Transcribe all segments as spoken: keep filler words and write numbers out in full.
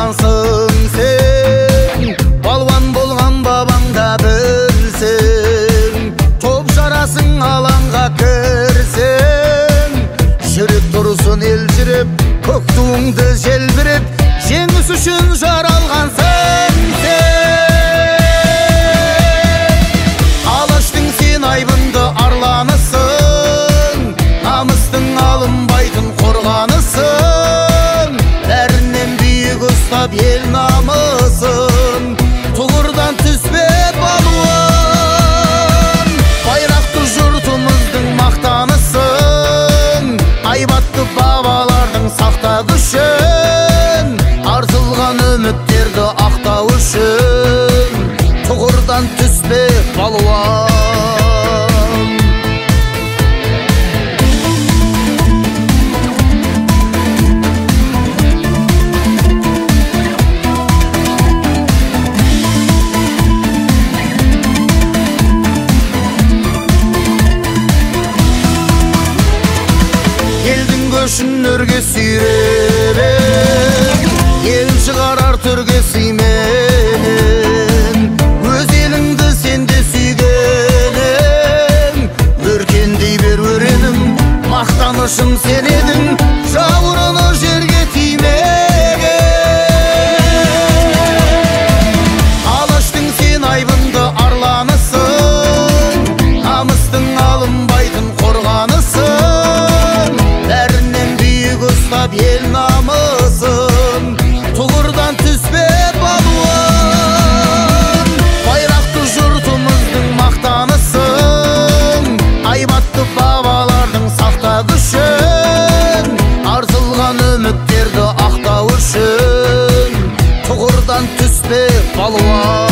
жаралғансың сен, балуан болған бабаң да білсін. Топ жарасың алаңға кірсең, жүрек тұрсын ел жүріп, көк туыңды желбірет, жеңіс үшін жаралғансың сен. Алаштың сен айбынды арланысың, намыстың алынбайтын қорғанысың, бәрінен биік ұстап ел намысын, тұғырдан түспе балуан. Байрақты жұртымыздың мақтанысың, айбатты бабалардың сақта күшін, артылған үміттерді ақтау үшін, тұғырдан түспе балуан. Елдің көшін өрге сүйреп, ел шығарар төрге сыйменен, өз еліңді сен де сүйгенің, өркендей бер өренім, мақтанышым сен едің, жауырыны жерге тимеген. Алаштың сен айбынды арланысың, намыстың алынбайтын қорғанысың, бәрінен биік ұстап ел намысын, тұғырдан түспе балуан. Байрақты жұртымыздың мақтанысың, айбатты бабалардың сақта күшін, артылған үміттерді ақтау үшін, тұғырдан түспе балуан.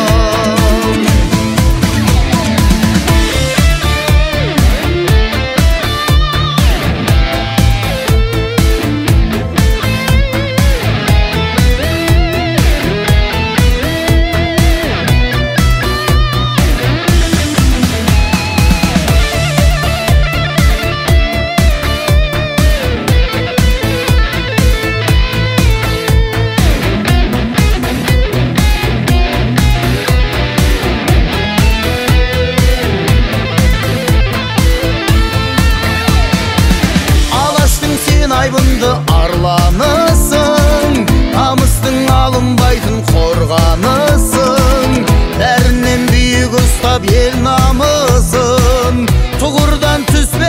Айбынды арланысың, намыстың алынбайтын қорғанысың, бәрінен биік ұстап ел намысын, тұғырдан түспе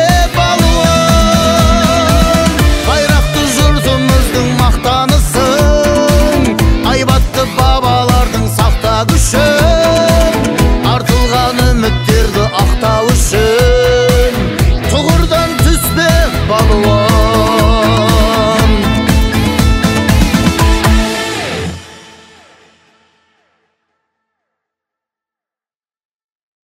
балуан. Байрақты жұртымыздың мақтанысың, айбатты бабалардың сақта күшін, артылған үміттерді ақтау үшін, тұғырдан түспе балуан.